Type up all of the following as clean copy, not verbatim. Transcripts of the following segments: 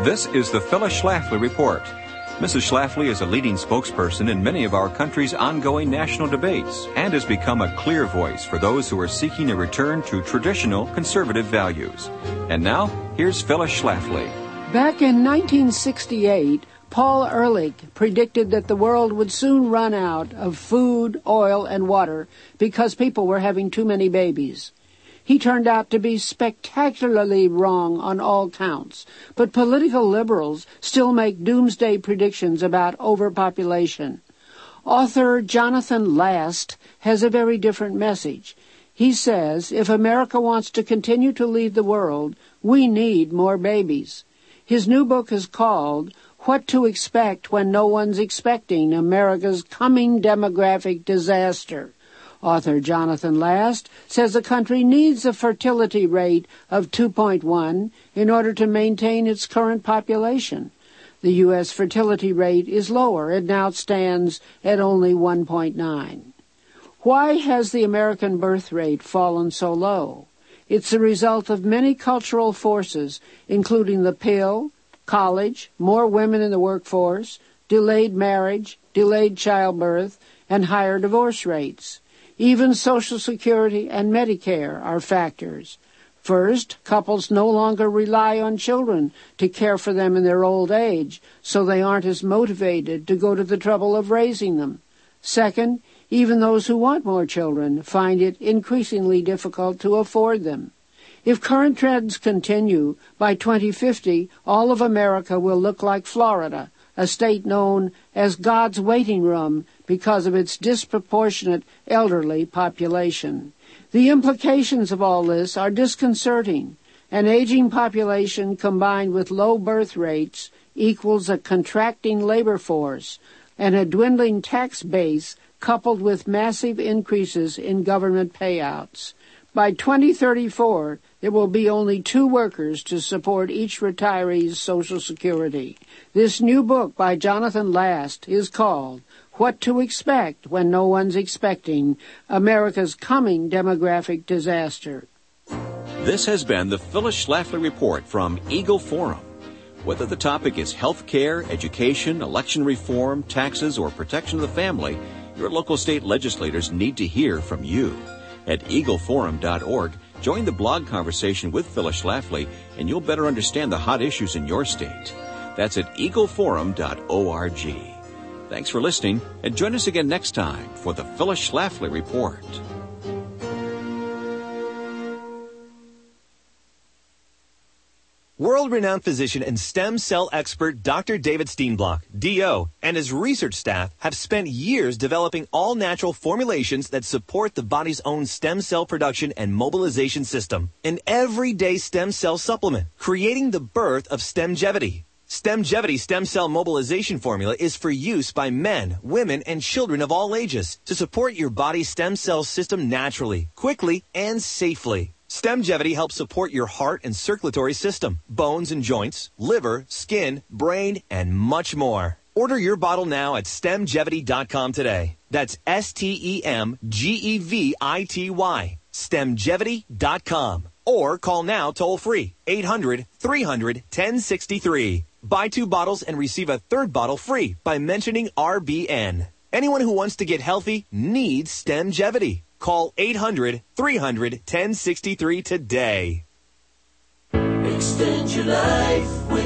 This is the Phyllis Schlafly Report. Mrs. Schlafly is a leading spokesperson in many of our country's ongoing national debates and has become a clear voice for those who are seeking a return to traditional conservative values. And now, here's Phyllis Schlafly. Back in 1968, Paul Ehrlich predicted that the world would soon run out of food, oil, and water because people were having too many babies. He turned out to be spectacularly wrong on all counts, but political liberals still make doomsday predictions about overpopulation. Author Jonathan Last has a very different message. He says, if America wants to continue to lead the world, we need more babies. His new book is called What to Expect When No One's Expecting America's Coming Demographic Disaster. Author Jonathan Last says the country needs a fertility rate of 2.1 in order to maintain its current population. The U.S. fertility rate is lower. It now stands at only 1.9. Why has the American birth rate fallen so low? It's the result of many cultural forces, including the pill, college, more women in the workforce, delayed marriage, delayed childbirth, and higher divorce rates. Even Social Security and Medicare are factors. First, couples no longer rely on children to care for them in their old age, so they aren't as motivated to go to the trouble of raising them. Second, even those who want more children find it increasingly difficult to afford them. If current trends continue, by 2050, all of America will look like Florida, a state known as God's waiting room because of its disproportionate elderly population. The implications of all this are disconcerting. An aging population combined with low birth rates equals a contracting labor force and a dwindling tax base coupled with massive increases in government payouts. By 2034, there will be only 2 workers to support each retiree's Social Security. This new book by Jonathan Last is called What to Expect When No One's Expecting America's Coming Demographic Disaster. This has been the Phyllis Schlafly Report from Eagle Forum. Whether the topic is health care, education, election reform, taxes, or protection of the family, your local state legislators need to hear from you. At eagleforum.org, join the blog conversation with Phyllis Schlafly, and you'll better understand the hot issues in your state. That's at eagleforum.org. Thanks for listening, and join us again next time for the Phyllis Schlafly Report. World-renowned physician and stem cell expert Dr. David Steenblock, D.O., and his research staff have spent years developing all-natural formulations that support the body's own stem cell production and mobilization system. An everyday stem cell supplement, creating the birth of Stemgevity. Stemgevity stem cell mobilization formula is for use by men, women, and children of all ages to support your body's stem cell system naturally, quickly, and safely. Stemgevity helps support your heart and circulatory system, bones and joints, liver, skin, brain, and much more. Order your bottle now at stemgevity.com today. That's STEMGEVITY. Stemgevity.com. Or call now toll-free, 800-300-1063. Buy 2 bottles and receive a 3rd bottle free by mentioning RBN. Anyone who wants to get healthy needs Stemgevity. Call 800-300-1063 today. Extend your life with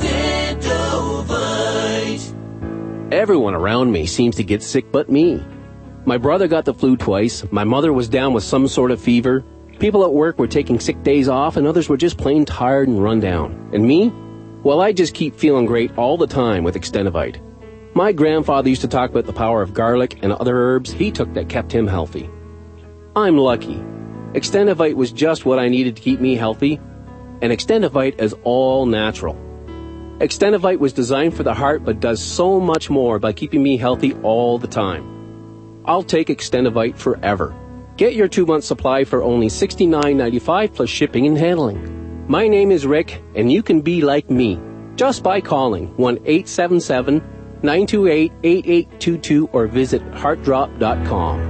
Extendovite. Everyone around me seems to get sick but me. My brother got the flu twice. My mother was down with some sort of fever. People at work were taking sick days off, and others were just plain tired and run down. And me? Well, I just keep feeling great all the time with Extendovite. My grandfather used to talk about the power of garlic and other herbs he took that kept him healthy. I'm lucky. Extendovite was just what I needed to keep me healthy, and Extendovite is all natural. Extendovite was designed for the heart but does so much more by keeping me healthy all the time. I'll take Extendovite forever. Get your 2-month supply for only $69.95 plus shipping and handling. My name is Rick, and you can be like me just by calling 1-877-928-8822 or visit heartdrop.com.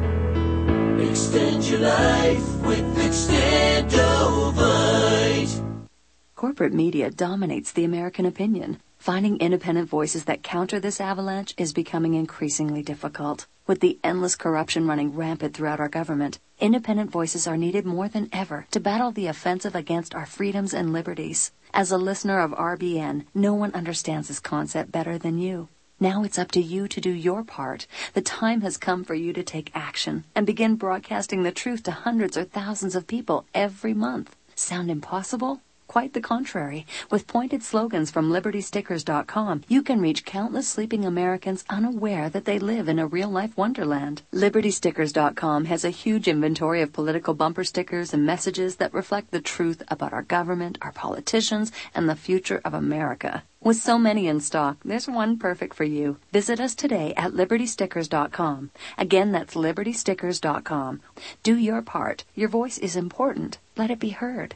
Extend your life with Extendovite. Corporate media dominates the American opinion. Finding independent voices that counter this avalanche is becoming increasingly difficult. With the endless corruption running rampant throughout our government, independent voices are needed more than ever to battle the offensive against our freedoms and liberties. As a listener of RBN, no one understands this concept better than you. Now it's up to you to do your part. The time has come for you to take action and begin broadcasting the truth to hundreds or thousands of people every month. Sound impossible? Quite the contrary. With pointed slogans from LibertyStickers.com, you can reach countless sleeping Americans unaware that they live in a real-life wonderland. LibertyStickers.com has a huge inventory of political bumper stickers and messages that reflect the truth about our government, our politicians, and the future of America. With so many in stock, there's one perfect for you. Visit us today at LibertyStickers.com. Again, that's LibertyStickers.com. Do your part. Your voice is important. Let it be heard.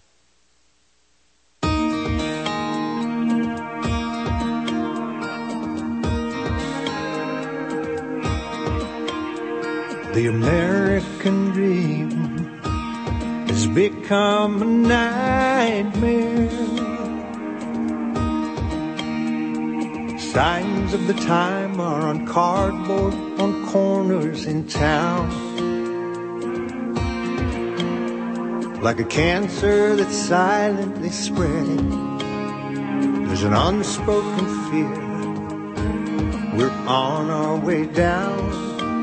The American dream has become a nightmare. Signs of the time are on cardboard on corners in town. Like a cancer that's silently spreading, there's an unspoken fear. We're on our way down.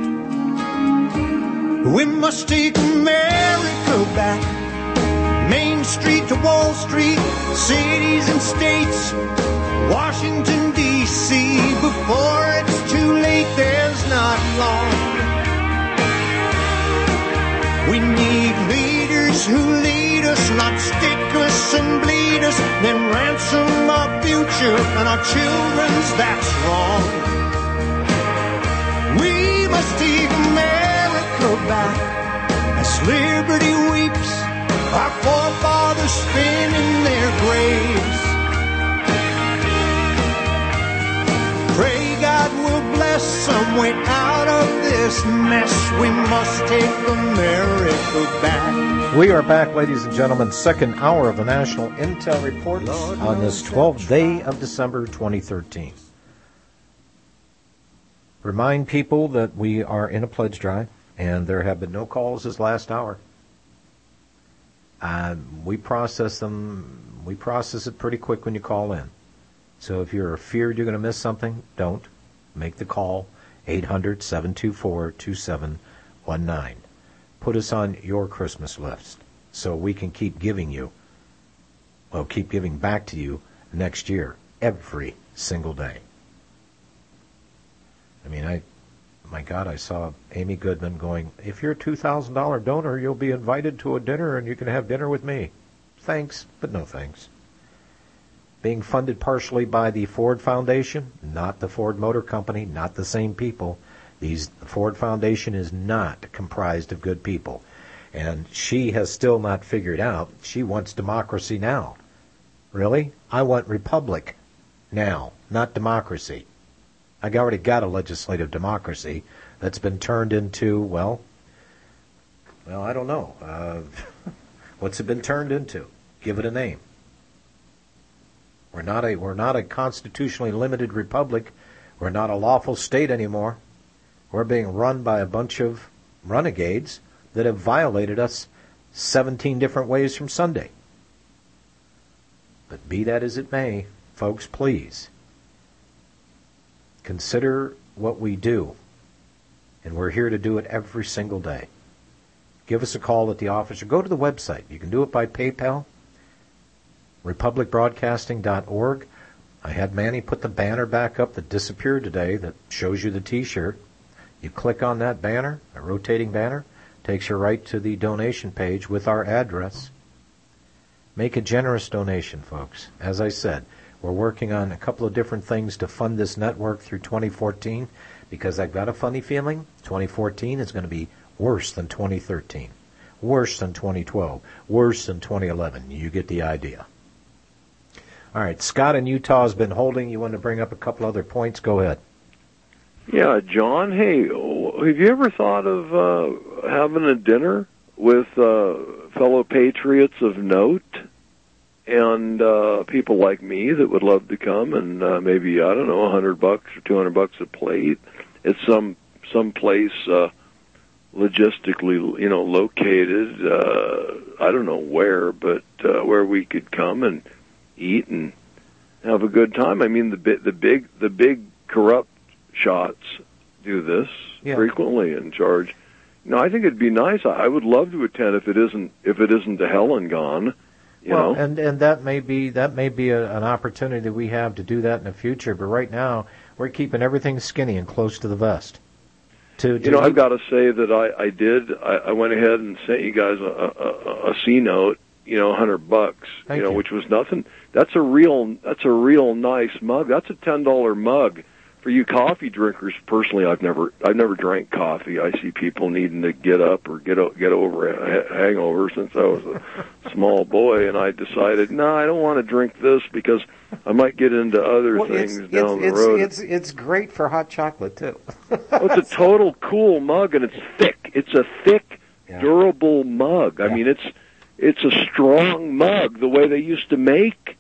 We must take America back. Main Street to Wall Street, cities and states, Washington, D.C. Before it's too late, there's not long. We need leaders who lead us, not stick us and bleed us, then ransom our future and our children's, that's wrong. We must take America back as liberty weeps, our forefathers spin in their graves. Pray God will bless some way out of this mess. We must take America back. We are back, ladies and gentlemen, second hour of the National Intel Report on this 12th day of December 2013. Remind people that we are in a pledge drive, and there have been no calls this last hour. We process them. We process it pretty quick when you call in. So if you're afeared you're going to miss something, don't. Make the call, 800-724-2719. Put us on your Christmas list so we can keep giving back to you next year, every single day. I mean, my God, I saw Amy Goodman going, if you're a $2,000 donor, you'll be invited to a dinner and you can have dinner with me. Thanks, but no thanks. Being funded partially by the Ford Foundation, not the Ford Motor Company, not the same people. The Ford Foundation is not comprised of good people. And she has still not figured out, she wants democracy now. Really? I want republic now, not democracy. I already got a legislative democracy that's been turned into, well, I don't know. What's it been turned into? Give it a name. We're not a constitutionally limited republic. We're not a lawful state anymore. We're being run by a bunch of renegades that have violated us 17 different ways from Sunday. But be that as it may, folks, please consider what we do, and we're here to do it every single day. Give us a call at the office or go to the website. You can do it by PayPal, republicbroadcasting.org. I had Manny put the banner back up that disappeared today that shows you the T-shirt. You click on that banner, a rotating banner, takes you right to the donation page with our address. Make a generous donation, folks. As I said, we're working on a couple of different things to fund this network through 2014 because I've got a funny feeling 2014 is going to be worse than 2013, worse than 2012, worse than 2011. You get the idea. All right, Scott in Utah has been holding. You want to bring up a couple other points? Go ahead. Yeah, John, hey, have you ever thought of having a dinner with fellow patriots of note people like me that would love to come and maybe, I don't know, $100 or $200 a plate at some place logistically, located. I don't know where, but where we could come and eat and have a good time. I mean, the big corrupt shots do this frequently and charge. I think it'd be nice. I would love to attend if it isn't the Hell and Gone. You know? And that may be an opportunity we have to do that in the future. But right now, we're keeping everything skinny and close to the vest. I've got to say that I went ahead and sent you guys a C note. $100. Thank you. Which was nothing. That's a real nice mug. That's a $10 mug. For you coffee drinkers, personally, I've never drank coffee. I see people needing to get up or get over a hangover since I was a small boy, and I decided, no, I don't want to drink this because I might get into other things down the road. It's great for hot chocolate too. Well, it's a total cool mug, and it's thick. It's a thick, durable mug. I mean, it's a strong mug. The way they used to make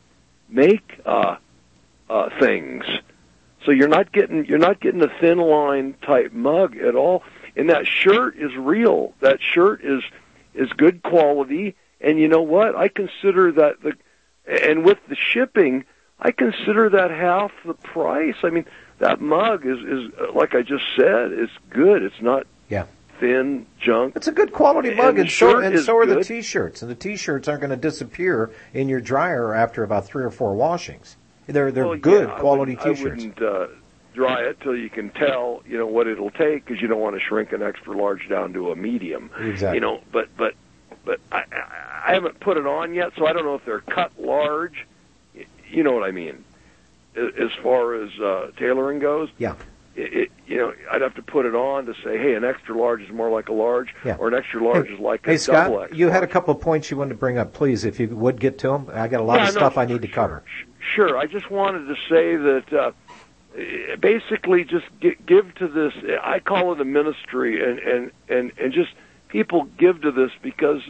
things. So you're not getting a thin line type mug at all. And that shirt is real. That shirt is good quality. And you know what? I consider that and with the shipping, I consider that half the price. I mean, that mug is like I just said, it's good. It's not thin junk. It's a good quality mug, and so are the good. T-shirts. And the T-shirts aren't going to disappear in your dryer after about 3 or 4 washings. They're good quality T-shirts. I wouldn't dry it till you can tell, what it'll take, because you don't want to shrink an extra large down to a medium. Exactly. But I haven't put it on yet, so I don't know if they're cut large. You know what I mean? As far as tailoring goes. Yeah. I'd have to put it on to say, hey, an extra large is more like a large, or an extra large is like a double Scott, extra. You had a couple of points you wanted to bring up. Please, if you would get to them. I got a lot of stuff I need to cover. Sure. I just wanted to say that basically just give to this. I call it a ministry, and just people give to this because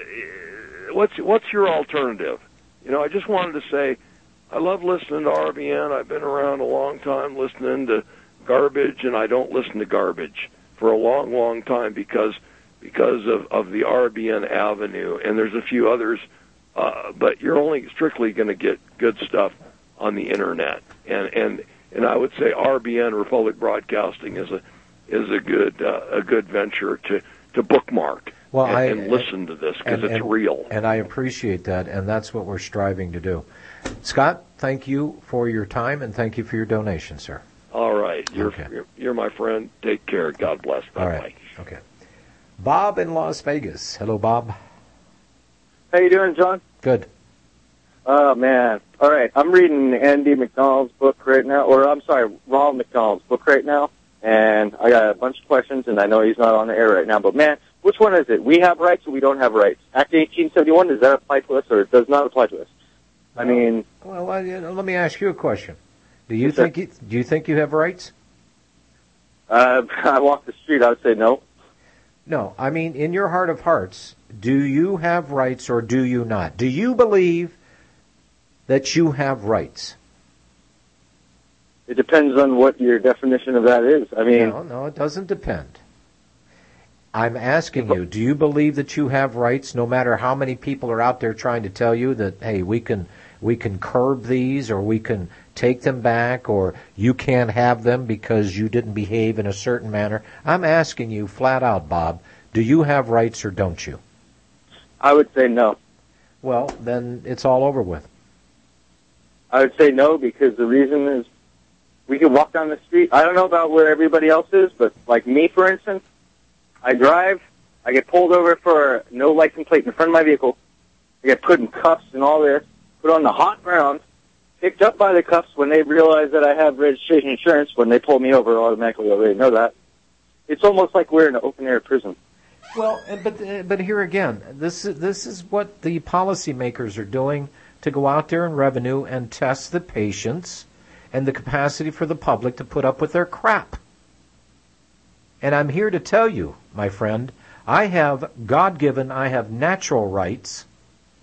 what's your alternative? I just wanted to say I love listening to RBN. I've been around a long time listening to garbage, and I don't listen to garbage for a long, long time because of the RBN Avenue, and there's a few others, but you're only strictly going to get good stuff on the internet, and I would say RBN Republic Broadcasting is a good venture to bookmark and listen to this because it's real. And I appreciate that, and that's what we're striving to do. Scott, thank you for your time, and thank you for your donation, sir. All right. You're my friend. Take care. God bless. Bye-bye. All right. Okay. Bob in Las Vegas. Hello, Bob. How you doing, John? Good. Oh, man. All right. I'm reading Andy McDonald's book right now, Ronald McDonald's book right now, and I got a bunch of questions, and I know he's not on the air right now, but, man, which one is it? We have rights or we don't have rights? Act 1871, does that apply to us or it does not apply to us? I mean... Well, let me ask you a question. Do you think you have rights? I walk the street, I would say no. No, I mean, in your heart of hearts, do you have rights or do you not? Do you believe that you have rights? It depends on what your definition of that is. I mean... No, it doesn't depend. I'm asking you, do you believe that you have rights no matter how many people are out there trying to tell you that, hey, we can curb these or we can take them back or you can't have them because you didn't behave in a certain manner? I'm asking you flat out, Bob, do you have rights or don't you? I would say no. Well, then it's all over with. I would say no because the reason is we can walk down the street. I don't know about where everybody else is, but like me, for instance, I drive, I get pulled over for no license plate in front of my vehicle. I get put in cuffs and all this, put on the hot ground, picked up by the cuffs when they realize that I have registration insurance. When they pull me over, automatically already know that. It's almost like we're in an open-air prison. Well, but here again, this is what the policymakers are doing to go out there in revenue and test the patience and the capacity for the public to put up with their crap. And I'm here to tell you, my friend, I have God-given, I have natural rights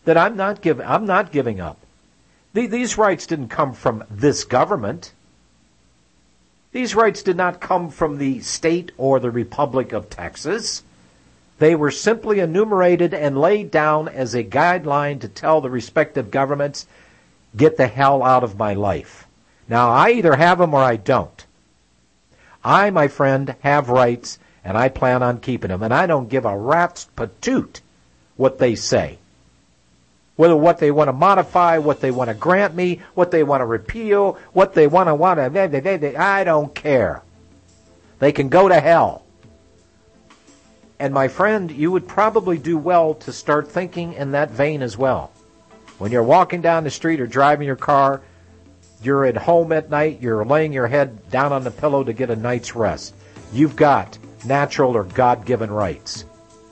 that I'm not giving up. These rights didn't come from this government. These rights did not come from the state or the Republic of Texas. They were simply enumerated and laid down as a guideline to tell the respective governments, get the hell out of my life. Now, I either have them or I don't. I, my friend, have rights, and I plan on keeping them, and I don't give a rat's patoot what they say. Whether what they want to modify, what they want to grant me, what they want to repeal, what they want to, I don't care. They can go to hell. And my friend, you would probably do well to start thinking in that vein as well. When you're walking down the street or driving your car, you're at home at night, you're laying your head down on the pillow to get a night's rest. You've got natural or God-given rights.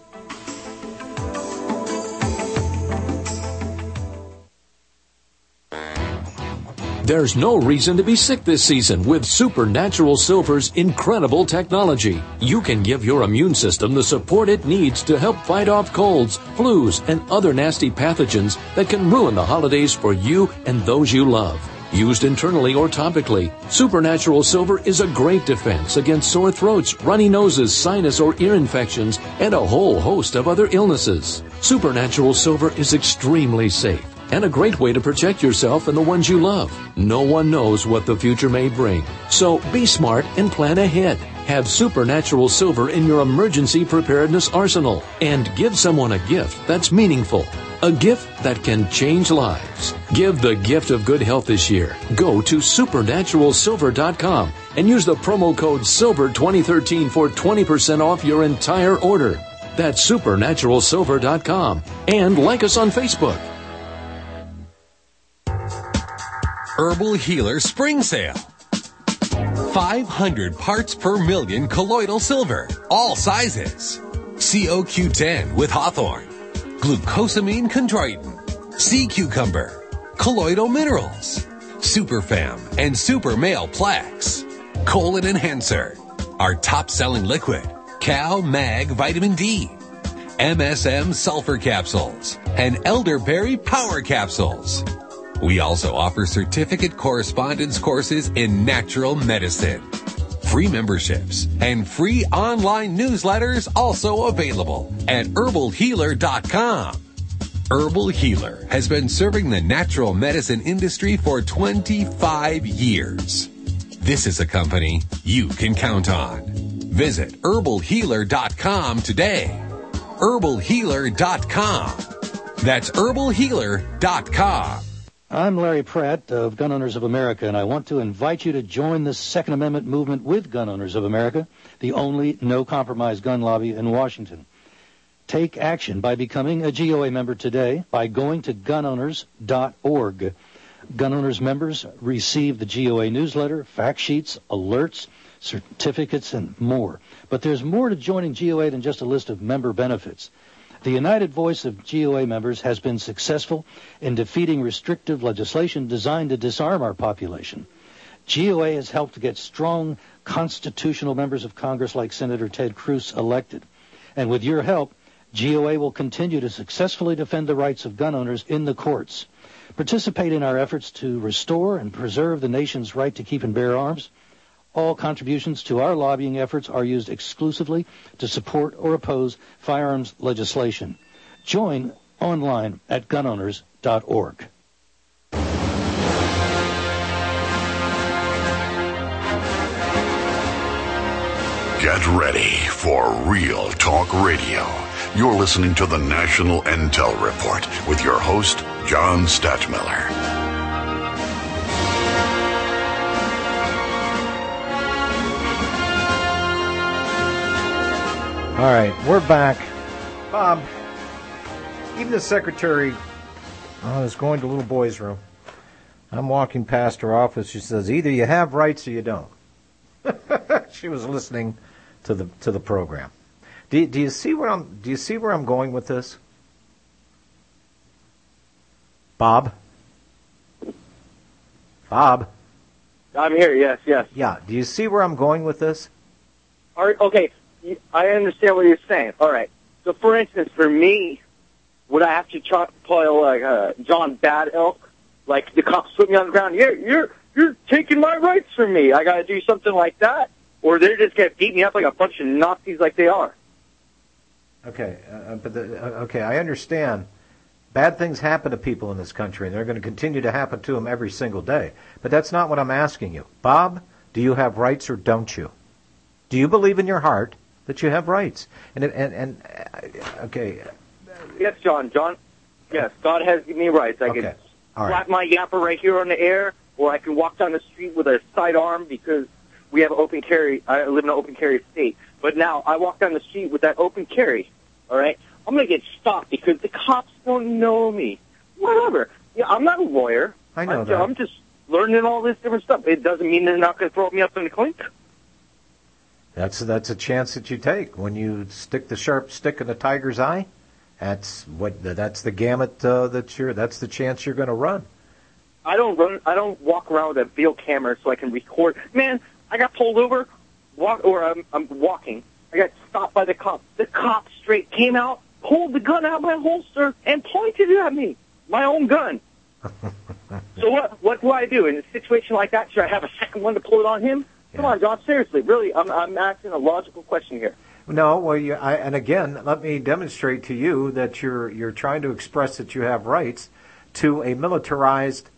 There's no reason to be sick this season with Supernatural Silver's incredible technology. You can give your immune system the support it needs to help fight off colds, flus, and other nasty pathogens that can ruin the holidays for you and those you love. Used internally or topically, Supernatural Silver is a great defense against sore throats, runny noses, sinus or ear infections, and a whole host of other illnesses. Supernatural Silver is extremely safe and a great way to protect yourself and the ones you love. No one knows what the future may bring, so be smart and plan ahead. Have Supernatural Silver in your emergency preparedness arsenal and give someone a gift that's meaningful. A gift that can change lives. Give the gift of good health this year. Go to supernaturalsilver.com and use the promo code SILVER2013 for 20% off your entire order. That's supernaturalsilver.com. And like us on Facebook. Herbal Healer Spring Sale. 500 parts per million colloidal silver, all sizes. COQ10 with hawthorn, glucosamine chondroitin, sea cucumber, colloidal minerals, Superfam and Super Male Plex, colon enhancer, our top-selling liquid, Cal Mag Vitamin D, MSM sulfur capsules, and elderberry power capsules. We also offer certificate correspondence courses in natural medicine. Free memberships and free online newsletters also available at herbalhealer.com. Herbal Healer has been serving the natural medicine industry for 25 years. This is a company you can count on. Visit herbalhealer.com today. herbalhealer.com. That's herbalhealer.com. I'm Larry Pratt of Gun Owners of America, and I want to invite you to join the Second Amendment movement with Gun Owners of America, the only no-compromise gun lobby in Washington. Take action by becoming a GOA member today by going to gunowners.org. Gun Owners members receive the GOA newsletter, fact sheets, alerts, certificates, and more. But there's more to joining GOA than just a list of member benefits. The united voice of GOA members has been successful in defeating restrictive legislation designed to disarm our population. GOA has helped to get strong constitutional members of Congress like Senator Ted Cruz elected. And with your help, GOA will continue to successfully defend the rights of gun owners in the courts. Participate in our efforts to restore and preserve the nation's right to keep and bear arms. All contributions to our lobbying efforts are used exclusively to support or oppose firearms legislation. Join online at gunowners.org. Get ready for Real Talk Radio. You're listening to the National Intel Report with your host, John Stadtmiller. All right, we're back. Bob, even the secretary is going to little boy's room. I'm walking past her office. She says, either you have rights or you don't. She was listening to the program. Do you see where I'm going with this? Bob? Bob? I'm here, yes. Yeah, do you see where I'm going with this? All right, okay. I understand what you're saying. All right. So, for instance, for me, would I have to play like John Bad Elk? Like the cops put me on the ground. You're taking my rights from me. I got to do something like that, or they're just gonna beat me up like a bunch of Nazis like they are. Okay, okay, I understand. Bad things happen to people in this country, and they're going to continue to happen to them every single day. But that's not what I'm asking you. Bob, do you have rights or don't you? Do you believe in your heart that you have rights? And okay. Yes, John. Yes, God has given me rights. I can slap my yapper right here on the air, or I can walk down the street with a sidearm because we have open carry. I live in an open carry state. But now I walk down the street with that open carry, all right? I'm going to get stopped because the cops don't know me. Whatever. Yeah, I'm not a lawyer. I know that. I'm just learning all this different stuff. It doesn't mean they're not going to throw me up in the clink. That's a chance that you take when you stick the sharp stick in the tiger's eye. That's the gamut that's the chance you're going to run. I don't walk around with a video camera so I can record. Man, I got pulled over, I'm walking. I got stopped by the cops. The cop straight came out, pulled the gun out of my holster, and pointed it at me. My own gun. So what do I do in a situation like that? Should I have a second one to pull it on him? Come on, John. Seriously, really, I'm asking a logical question here. No, well, and again, let me demonstrate to you that you're trying to express that you have rights to a militarized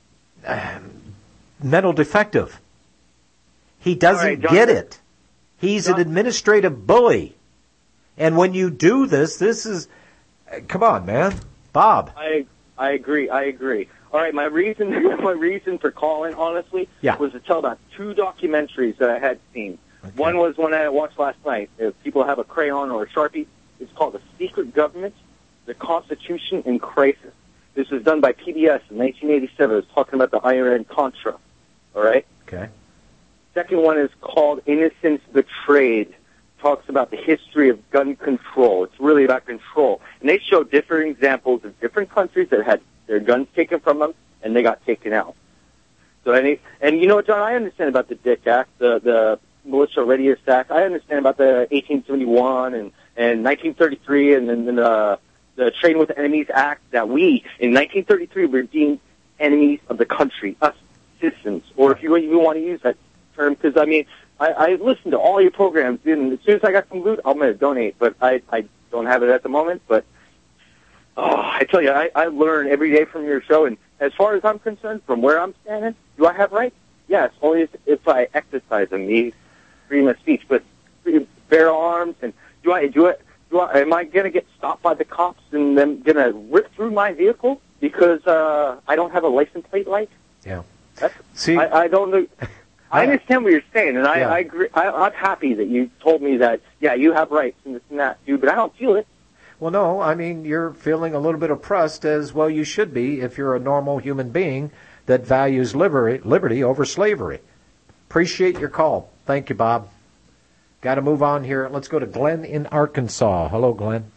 mental defective. He doesn't get it. He's an administrative bully. And when you do this is, come on, man. Bob. I agree. All right, my reason for calling, honestly, was to tell about 2 documentaries that I had seen. Okay. One was one I watched last night. If people have a crayon or a Sharpie, it's called The Secret Government, The Constitution in Crisis. This was done by PBS in 1987. It was talking about the Iran-Contra. All right? Okay. Second one is called Innocence Betrayed. Talks about the history of gun control. It's really about control. And they show different examples of different countries that had their guns taken from them, and they got taken out. So, and you know what, John, I understand about the DICK Act, the Militia Readiness Act. I understand about the 1871 and 1933 and then the Trading with Enemies Act that we, in 1933, were deemed enemies of the country, us citizens, or if you even want to use that term, because, I mean, I listened to all your programs, and as soon as I got some loot, I'm going to donate, but I don't have it at the moment, but I tell you, I learn every day from your show, and as far as I'm concerned, from where I'm standing, do I have rights? Yes, only if I exercise them, the freedom of speech, but bear arms, and am I going to get stopped by the cops and them going to rip through my vehicle because I don't have a license plate light? Yeah. See, I don't know. I understand what you're saying, and I agree. I'm happy that you told me that, you have rights and this and that, dude, but I don't feel it. Well, no, I mean, you're feeling a little bit oppressed, as well you should be if you're a normal human being that values liberty over slavery. Appreciate your call. Thank you, Bob. Got to move on here. Let's go to Glenn in Arkansas. Hello, Glenn.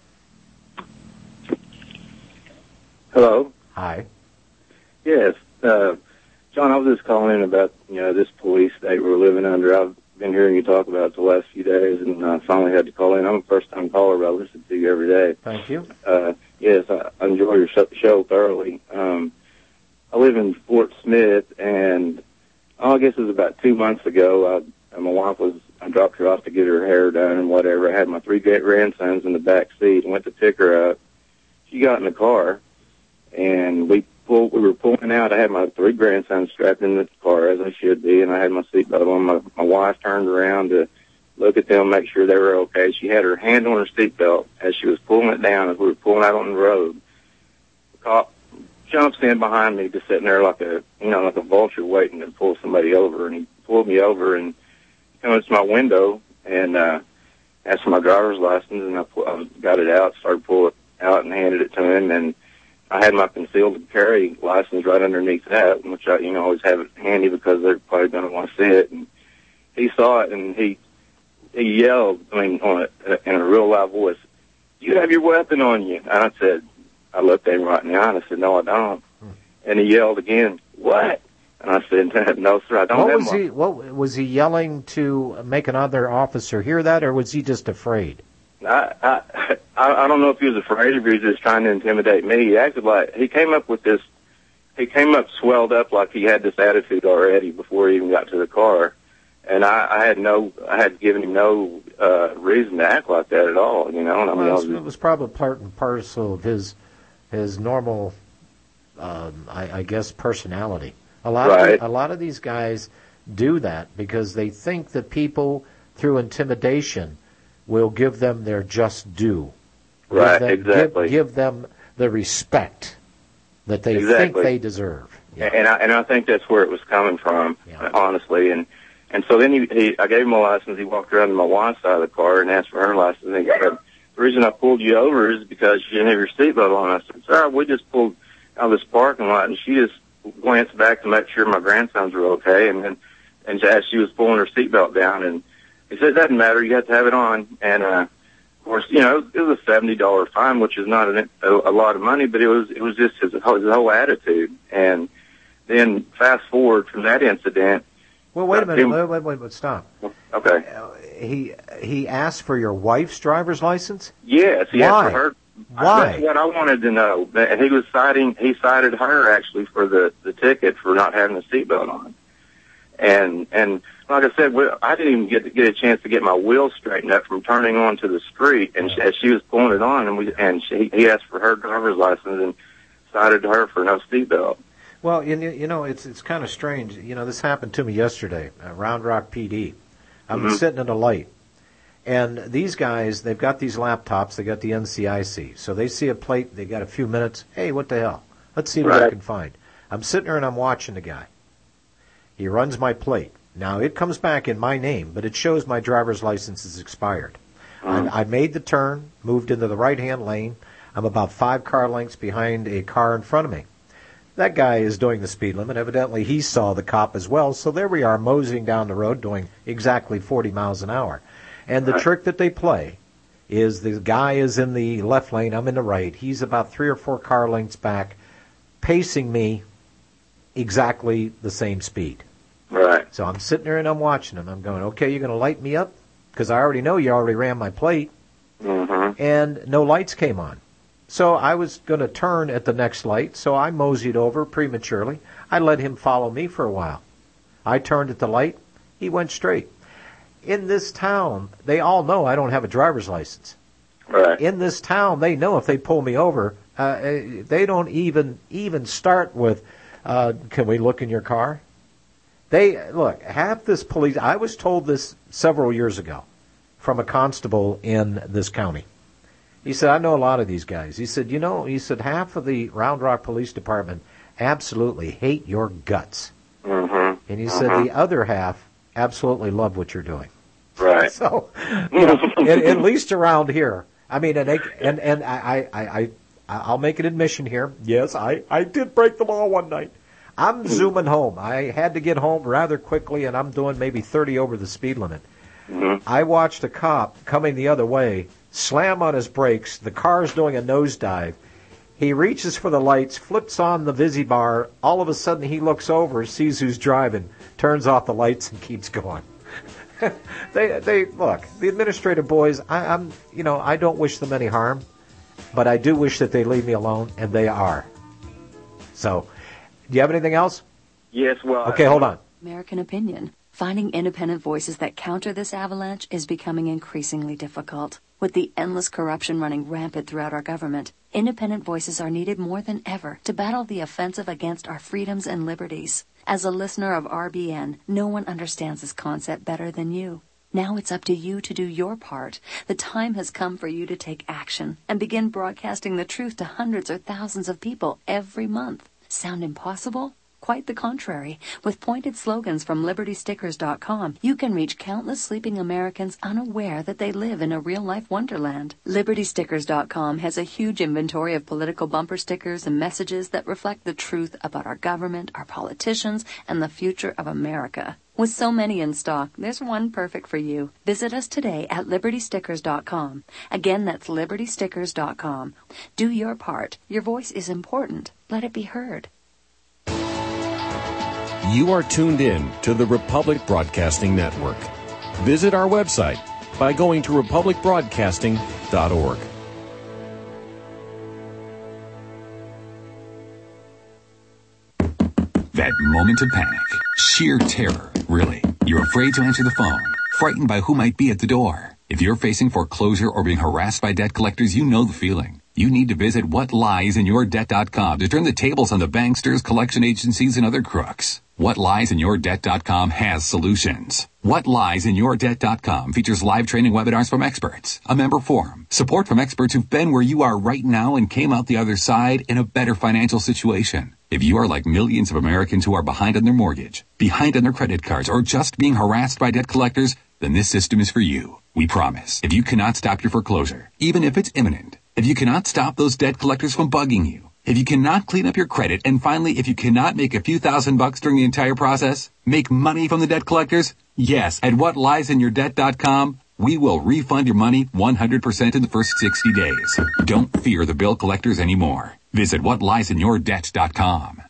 Hello. Hi. Yes. John, I was just calling in about, this police state we're living under. I've been hearing you talk about it the last few days, and I finally had to call in. I'm a first-time caller, but I listen to you every day. Thank you. Yes, I enjoy your show thoroughly. I live in Fort Smith, and I guess it was about 2 months ago. My wife I dropped her off to get her hair done and whatever. I had my 3 grandsons in the back seat and went to pick her up. She got in the car, and we were pulling out. I had my 3 grandsons strapped in the car, as I should be, and I had my seatbelt on. My wife turned around to look at them, make sure they were okay. She had her hand on her seatbelt as she was pulling it down as we were pulling out on the road. The cop jumps in behind me, just sitting there like a vulture waiting to pull somebody over, and he pulled me over and comes to my window and asked for my driver's license, and I got it out, started pulling it out and handed it to him, and I had my concealed carry license right underneath that, which I, always have it handy because they're probably going to want to see it. And he saw it, and he yelled, in a real loud voice, "You have your weapon on you." And I looked at him right in the eye, and I said, "No, I don't." And he yelled again, "What?" And I said, "No, sir, I don't." What was he yelling to make another officer hear that, or was he just afraid? I I don't know if he was afraid or if he was just trying to intimidate me. He acted like he came up swelled up like he had this attitude already before he even got to the car. And I had given him no reason to act like that at all, you know. And it was probably part and parcel of his normal, I guess, personality. A lot of these guys do that because they think that people, through intimidation, will give them their just due. Right, exactly. Give them the respect that they think they deserve. Yeah. And I think that's where it was coming from, honestly. And so then I gave him a license. He walked around to my wife's side of the car and asked for her license. And he said, the reason I pulled you over is because you didn't have your seatbelt on. I said, sir, we just pulled out of this parking lot, and she just glanced back to make sure my grandsons were okay. And as she was pulling her seatbelt down, and he said, it doesn't matter, you have to have it on. And of course, you know, it was a $70 fine, which is not a lot of money, but it was just his whole attitude. And then fast forward from that incident. Well, wait a minute. Wait, stop. Okay. He asked for your wife's driver's license? Yes, he asked for her. Why? That's what I wanted to know. And he cited her actually for the ticket for not having a seatbelt on. And like I said, I didn't even get a chance to get my wheels straightened up from turning onto the street. And as she was pulling it on, he asked for her driver's license and cited her for no seatbelt. Well, you know, it's kind of strange. You know, this happened to me yesterday at Round Rock PD. I'm sitting at a light, and these guys, they've got these laptops. They got the NCIC, so they see a plate. They got a few minutes. Hey, what the hell? Let's see what I can find. I'm sitting there and I'm watching the guy. He runs my plate. Now it comes back in my name, but it shows my driver's license is expired. I made the turn, moved into the right-hand lane. I'm about 5 car lengths behind a car in front of me. That guy is doing the speed limit. Evidently, he saw the cop as well. So there we are, moseying down the road, doing exactly 40 miles an hour. And the trick that they play is the guy is in the left lane, I'm in the right. He's about 3 or 4 car lengths back, pacing me exactly the same speed. Right. So I'm sitting there and I'm watching him. I'm going, okay, you're going to light me up? Because I already know you already ran my plate. And no lights came on. So I was going to turn at the next light, so I moseyed over prematurely. I let him follow me for a while. I turned at the light. He went straight. In this town, they all know I don't have a driver's license. Right. In this town, they know if they pull me over, they don't even start with, can we look in your car? Look, half this police, I was told this several years ago from a constable in this county. He said, I know a lot of these guys. He said, half of the Round Rock Police Department absolutely hate your guts. And he said the other half absolutely love what you're doing. Right. So, at least around here. I mean, and I'll make an admission here. Yes, I did break the law one night. I'm zooming home. I had to get home rather quickly, and I'm doing maybe 30 over the speed limit. I watched a cop coming the other way slam on his brakes. The car's doing a nosedive. He reaches for the lights, flips on the Visi bar. All of a sudden, he looks over, sees who's driving, turns off the lights, and keeps going. They look. The administrative boys. I don't wish them any harm, but I do wish that they leave me alone, and they are. So, do you have anything else? Yes. Well. Okay, hold on. American opinion. Finding independent voices that counter this avalanche is becoming increasingly difficult. With the endless corruption running rampant throughout our government, independent voices are needed more than ever to battle the offensive against our freedoms and liberties. As a listener of RBN, no one understands this concept better than you. Now it's up to you to do your part. The time has come for you to take action and begin broadcasting the truth to hundreds or thousands of people every month. Sound impossible? Quite the contrary. With pointed slogans from LibertyStickers.com, you can reach countless sleeping Americans unaware that they live in a real-life wonderland. LibertyStickers.com has a huge inventory of political bumper stickers and messages that reflect the truth about our government, our politicians, and the future of America. With so many in stock, there's one perfect for you. Visit us today at LibertyStickers.com. Again, that's LibertyStickers.com. Do your part. Your voice is important. Let it be heard. You are tuned in to the Republic Broadcasting Network. Visit our website by going to republicbroadcasting.org. Moment of panic. Sheer terror, really. You're afraid to answer the phone. Frightened by who might be at the door. If you're facing foreclosure or being harassed by debt collectors, you know the feeling. You need to visit whatliesinyourdebt.com to turn the tables on the banksters, collection agencies, and other crooks. Whatliesinyourdebt.com has solutions. Whatliesinyourdebt.com features live training webinars from experts, a member forum, support from experts who've been where you are right now and came out the other side in a better financial situation. If you are like millions of Americans who are behind on their mortgage, behind on their credit cards, or just being harassed by debt collectors, then this system is for you. We promise. If you cannot stop your foreclosure, even if it's imminent, if you cannot stop those debt collectors from bugging you, if you cannot clean up your credit, and finally, if you cannot make a few $1,000s during the entire process, make money from the debt collectors, yes, at whatliesinyourdebt.com, we will refund your money 100% in the first 60 days. Don't fear the bill collectors anymore. Visit whatliesinyourdebt.com.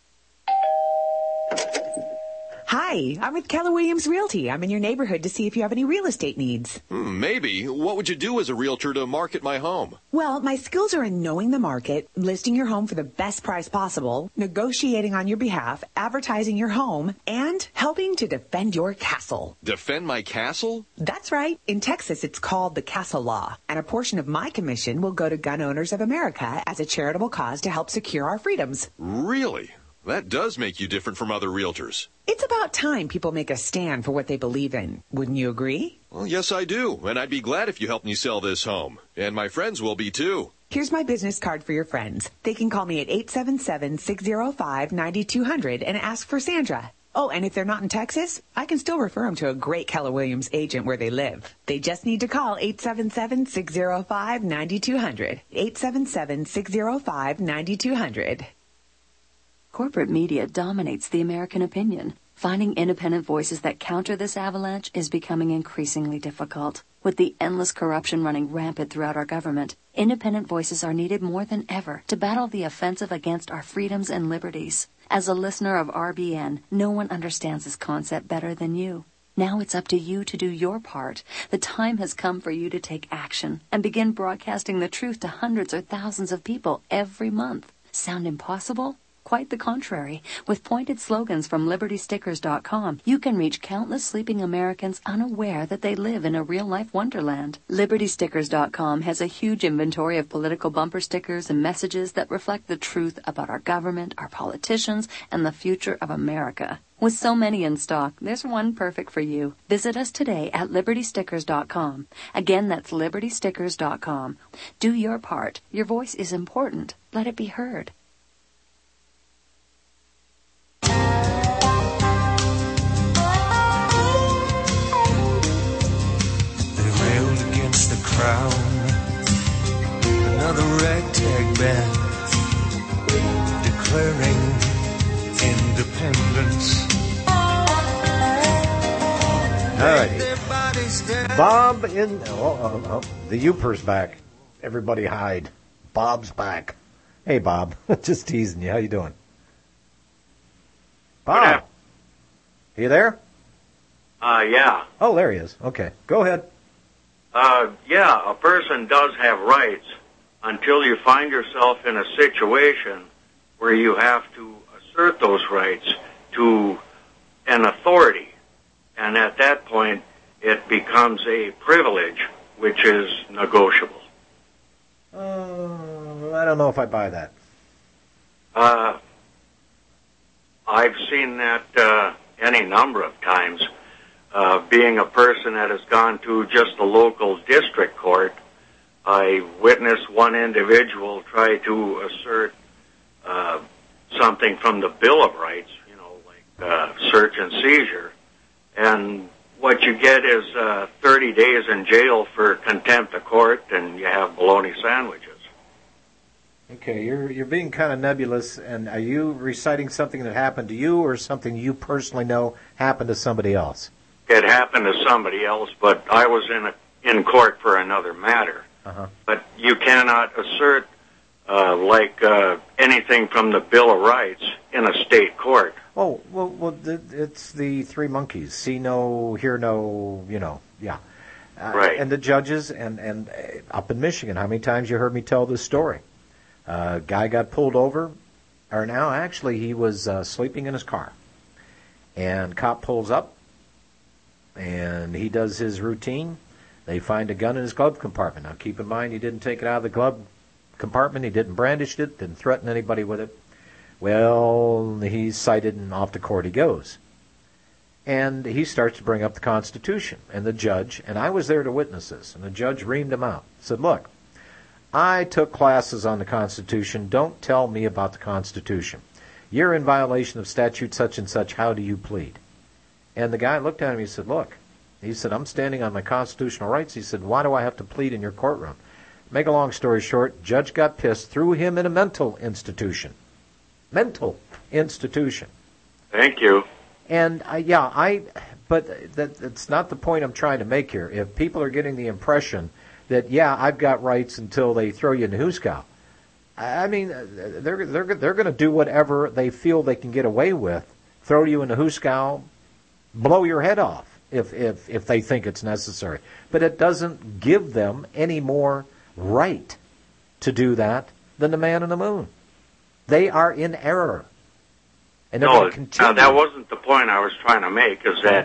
Hi, I'm with Keller Williams Realty. I'm in your neighborhood to see if you have any real estate needs. Maybe. What would you do as a realtor to market my home? Well, my skills are in knowing the market, listing your home for the best price possible, negotiating on your behalf, advertising your home, and helping to defend your castle. Defend my castle? That's right. In Texas, it's called the Castle Law, and a portion of my commission will go to Gun Owners of America as a charitable cause to help secure our freedoms. Really? That does make you different from other realtors. It's about time people make a stand for what they believe in. Wouldn't you agree? Well, yes, I do. And I'd be glad if you helped me sell this home. And my friends will be, too. Here's my business card for your friends. They can call me at 877-605-9200 and ask for Sandra. Oh, and if they're not in Texas, I can still refer them to a great Keller Williams agent where they live. They just need to call 877-605-9200. 877-605-9200. Corporate media dominates the American opinion. Finding independent voices that counter this avalanche is becoming increasingly difficult. With the endless corruption running rampant throughout our government, independent voices are needed more than ever to battle the offensive against our freedoms and liberties. As a listener of RBN, no one understands this concept better than you. Now it's up to you to do your part. The time has come for you to take action and begin broadcasting the truth to hundreds or thousands of people every month. Sound impossible? Quite the contrary. With pointed slogans from LibertyStickers.com, you can reach countless sleeping Americans unaware that they live in a real-life wonderland. LibertyStickers.com has a huge inventory of political bumper stickers and messages that reflect the truth about our government, our politicians, and the future of America. With so many in stock, there's one perfect for you. Visit us today at LibertyStickers.com. Again, that's LibertyStickers.com. Do your part. Your voice is important. Let it be heard. The crown, another ragtag band declaring independence. All right, Bob in the Youper's back. Everybody hide. Bob's back. Hey, Bob, just teasing you. How you doing, Bob? You there? Yeah. Oh, there he is. Okay, go ahead. Yeah, a person does have rights until you find yourself in a situation where you have to assert those rights to an authority. And at that point, it becomes a privilege, which is negotiable. I don't know if I buy that. I've seen that any number of times. Being a person that has gone to just the local district court, I witnessed one individual try to assert something from the Bill of Rights, like search and seizure. And what you get is 30 days in jail for contempt of court, and you have bologna sandwiches. Okay, you're being kind of nebulous, and are you reciting something that happened to you or something you personally know happened to somebody else? It happened to somebody else, but I was in court for another matter. Uh-huh. But you cannot assert anything from the Bill of Rights in a state court. Oh, well, it's the three monkeys. See no, hear no, yeah. Right. And the judges, and up in Michigan, how many times you heard me tell this story? Guy got pulled over, or now actually he was sleeping in his car. And cop pulls up, and he does his routine. They find a gun in his glove compartment. Now, keep in mind, he didn't take it out of the glove compartment. He didn't brandish it, didn't threaten anybody with it. Well, he's cited, and off to court he goes. And he starts to bring up the Constitution. And the judge, and I was there to witness this, and the judge reamed him out. Said, look, I took classes on the Constitution. Don't tell me about the Constitution. You're in violation of statute such and such. How do you plead? And the guy looked at him. He said, look, he said, I'm standing on my constitutional rights. He said, why do I have to plead in your courtroom? Make a long story short, judge got pissed, threw him in a mental institution. Mental institution. Thank you. And but that's not the point I'm trying to make here. If people are getting the impression that, yeah, I've got rights until they throw you in the hoosegow, I mean, they're going to do whatever they feel they can get away with, throw you in the hoosegow, blow your head off if they think it's necessary. But it doesn't give them any more right to do that than the man in the moon. They are in error. And no, that wasn't the point I was trying to make, is that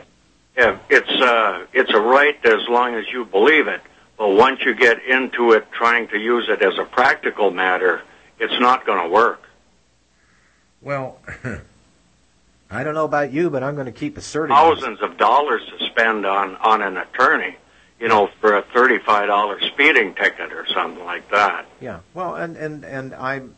it's a right as long as you believe it. But once you get into it, trying to use it as a practical matter, it's not going to work. Well, I don't know about you, but I'm going to keep asserting thousands of dollars to spend on an attorney, for a $35 speeding ticket or something like that. Yeah. Well, and I'm,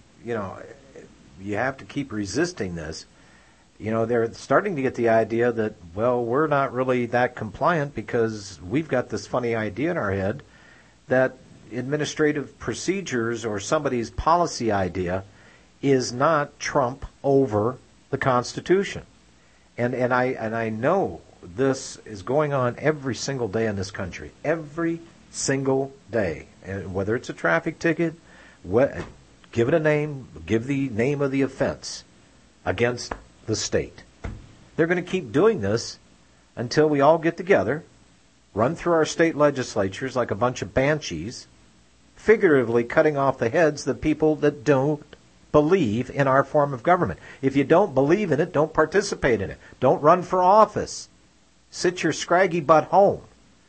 you have to keep resisting this. They're starting to get the idea that, well, we're not really that compliant because we've got this funny idea in our head that administrative procedures or somebody's policy idea is not trump over the Constitution. And I know this is going on every single day in this country. Every single day. And whether it's a traffic ticket, give it a name, give the name of the offense against the state. They're going to keep doing this until we all get together, run through our state legislatures like a bunch of banshees, figuratively cutting off the heads of people that don't believe in our form of government. If you don't believe in it, don't participate in it. Don't run for office. Sit your scraggy butt home.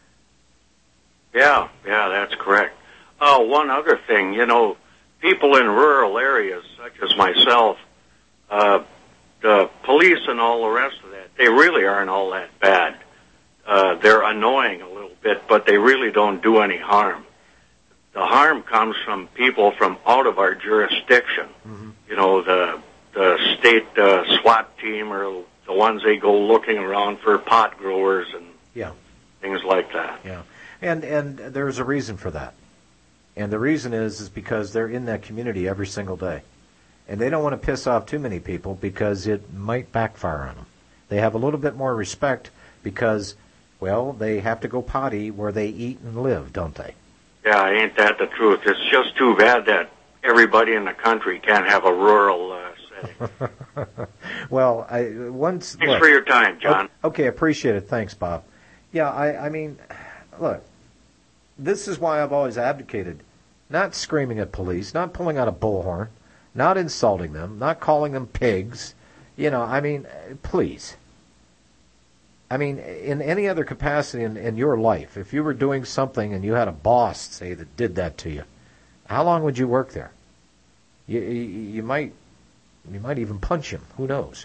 Yeah, that's correct. One other thing, people in rural areas, such as myself, the police and all the rest of that, they really aren't all that bad. They're annoying a little bit, but they really don't do any harm. The harm comes from people from out of our jurisdiction. Mm-hmm. The state SWAT team, or the ones they go looking around for pot growers and things like that. Yeah, and there's a reason for that. And the reason is because they're in that community every single day. And they don't want to piss off too many people because it might backfire on them. They have a little bit more respect because, well, they have to go potty where they eat and live, don't they? Yeah, ain't that the truth? It's just too bad that everybody in the country can't have a rural setting. Well, Thanks for your time, John. Okay, appreciate it. Thanks, Bob. Yeah, I mean, look, this is why I've always advocated not screaming at police, not pulling out a bullhorn, not insulting them, not calling them pigs. Please. I mean, in any other capacity in your life, if you were doing something and you had a boss, say, that did that to you, how long would you work there? You might even punch him. Who knows?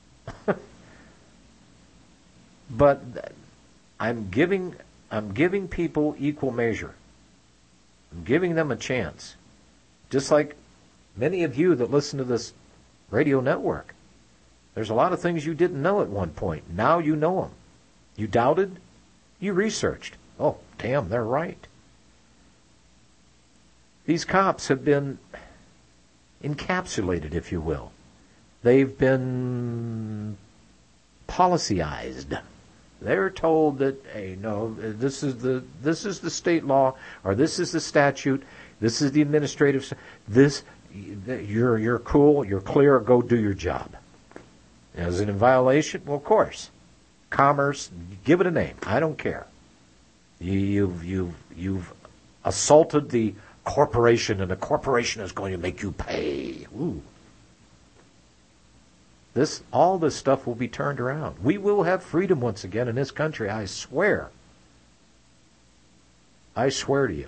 But I'm giving people equal measure. I'm giving them a chance. Just like many of you that listen to this radio network. There's a lot of things you didn't know at one point. Now you know them. You doubted, you researched. Oh, damn, they're right. These cops have been encapsulated, if you will. They've been policyized. They're told that, hey, no, this is the state law, or this is the statute, this is the administrative. You're cool, you're clear, go do your job. Is it in violation? Well, of course. Commerce, give it a name. I don't care. You've assaulted the corporation, and the corporation is going to make you pay. Ooh. All this stuff will be turned around. We will have freedom once again in this country, I swear. I swear to you.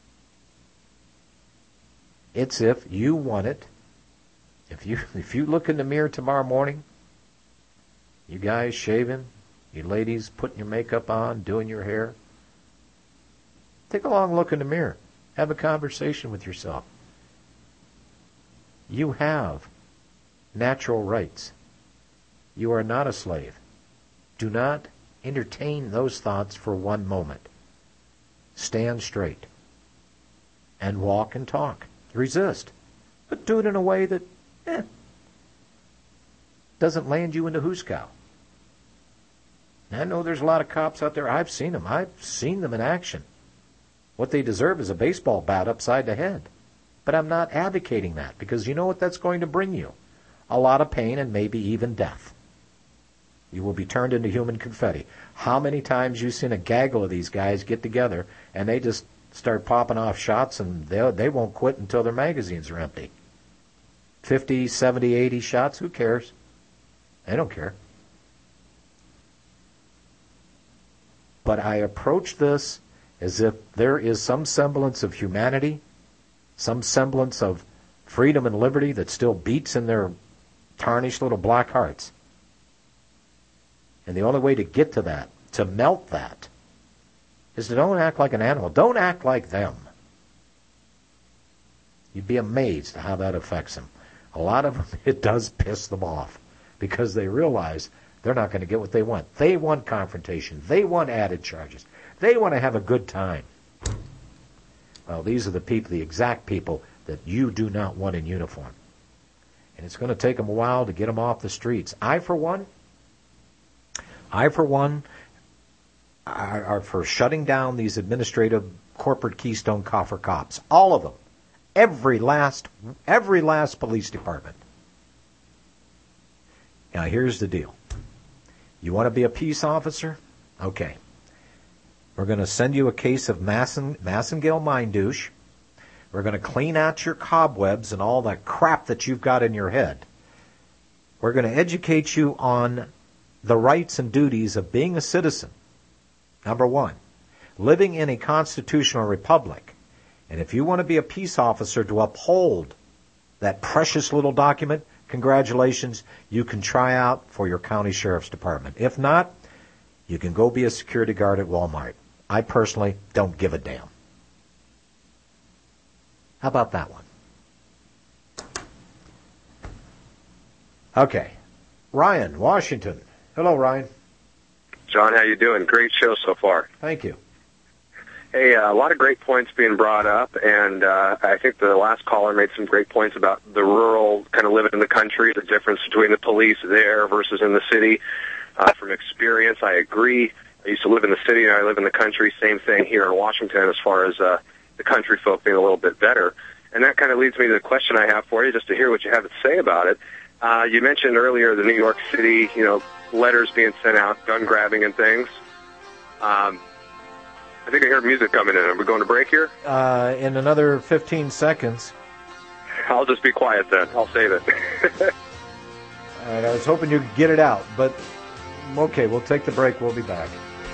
It's if you want it. If you look in the mirror tomorrow morning, you guys shaving, you ladies putting your makeup on, doing your hair, take a long look in the mirror. Have a conversation with yourself. You have natural rights. You are not a slave. Do not entertain those thoughts for one moment. Stand straight and walk and talk. Resist. But do it in a way that doesn't land you into hoosegow. I know there's a lot of cops out there. I've seen them. I've seen them in action. What they deserve is a baseball bat upside the head. But I'm not advocating that, because you know what that's going to bring you? A lot of pain and maybe even death. You will be turned into human confetti. How many times you've seen a gaggle of these guys get together and they just start popping off shots and they won't quit until their magazines are empty. 50, 70, 80 shots, who cares? They don't care. But I approach this as if there is some semblance of humanity, some semblance of freedom and liberty that still beats in their tarnished little black hearts. And the only way to get to that, to melt that, is to don't act like an animal. Don't act like them. You'd be amazed how that affects them. A lot of them, it does piss them off because they realize they're not going to get what they want. They want confrontation. They want added charges. They want to have a good time. Well, these are the people, the exact people that you do not want in uniform. And it's going to take them a while to get them off the streets. I, for one, are for shutting down these administrative corporate Keystone Coffer cops. All of them. Every last police department. Now, here's the deal. You want to be a peace officer? Okay. We're going to send you a case of Massengale Mind Douche. We're going to clean out your cobwebs and all that crap that you've got in your head. We're going to educate you on the rights and duties of being a citizen. Number one, living in a constitutional republic. And if you want to be a peace officer to uphold that precious little document, congratulations, you can try out for your county sheriff's department. If not, you can go be a security guard at Walmart. I personally don't give a damn. How about that one? Okay. Ryan, Washington. Hello, Ryan. John, how you doing? Great show so far. Thank you. Hey, a lot of great points being brought up, and I think the last caller made some great points about the rural kind of living in the country, the difference between the police there versus in the city. From experience, I agree. I used to live in the city, and I live in the country. Same thing here in Washington as far as the country folk being a little bit better. And that kind of leads me to the question I have for you, just to hear what you have to say about it. You mentioned earlier the New York City, letters being sent out, gun grabbing and things. I think I hear music coming in. Are we going to break here? In another 15 seconds. I'll just be quiet then. I'll save it. All right, I was hoping you could get it out, but okay, we'll take the break. We'll be back.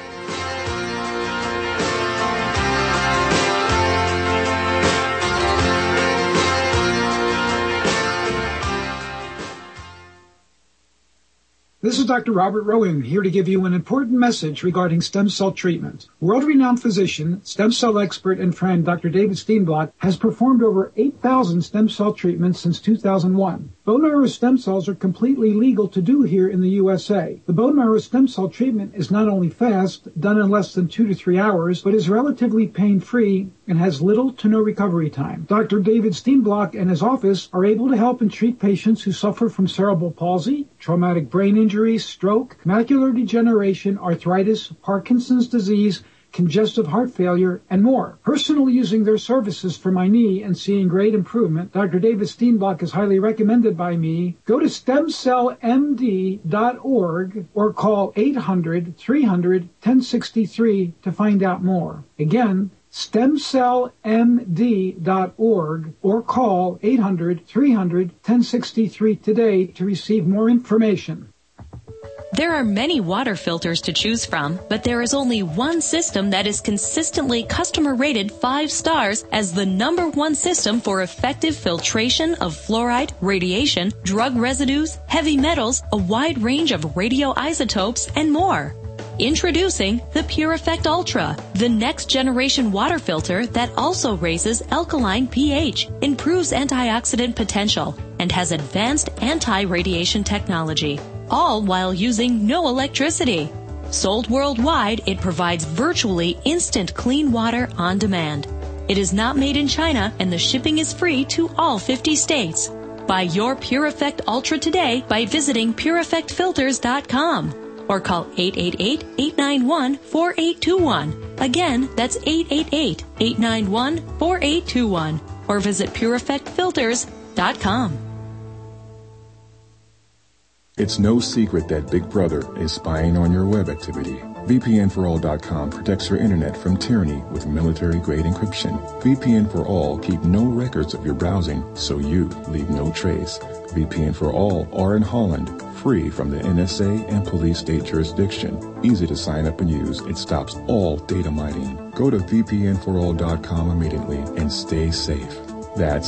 This is Dr. Robert Rowan, here to give you an important message regarding stem cell treatment. World-renowned physician, stem cell expert, and friend Dr. David Steenblock has performed over 8,000 stem cell treatments since 2001. Bone marrow stem cells are completely legal to do here in the USA. The bone marrow stem cell treatment is not only fast, done in less than 2 to 3 hours, but is relatively pain-free and has little to no recovery time. Dr. David Steenblock and his office are able to help and treat patients who suffer from cerebral palsy, traumatic brain injury, stroke, macular degeneration, arthritis, Parkinson's disease, congestive heart failure, and more. Personally using their services for my knee and seeing great improvement, Dr. David Steenblock is highly recommended by me. Go to stemcellmd.org or call 800-300-1063 to find out more. Again, stemcellmd.org or call 800-300-1063 today to receive more information. There are many water filters to choose from, but there is only one system that is consistently customer rated 5 stars as the #1 system for effective filtration of fluoride, radiation, drug residues, heavy metals, a wide range of radioisotopes, and more. Introducing the Pure Effect Ultra, the next generation water filter that also raises alkaline pH, improves antioxidant potential, and has advanced anti-radiation technology, all while using no electricity. Sold worldwide, it provides virtually instant clean water on demand. It is not made in China, and the shipping is free to all 50 states. Buy your Pure Effect Ultra today by visiting PureEffectFilters.com. or call 888-891-4821. Again, that's 888-891-4821. Or visit PureEffectFilters.com. It's no secret that Big Brother is spying on your web activity. VPNforall.com protects your internet from tyranny with military-grade encryption. VPN for All keep no records of your browsing, so you leave no trace. VPN for All are in Holland, free from the NSA and police state jurisdiction. Easy to sign up and use. It stops all data mining. Go to VPNforall.com immediately and stay safe. That's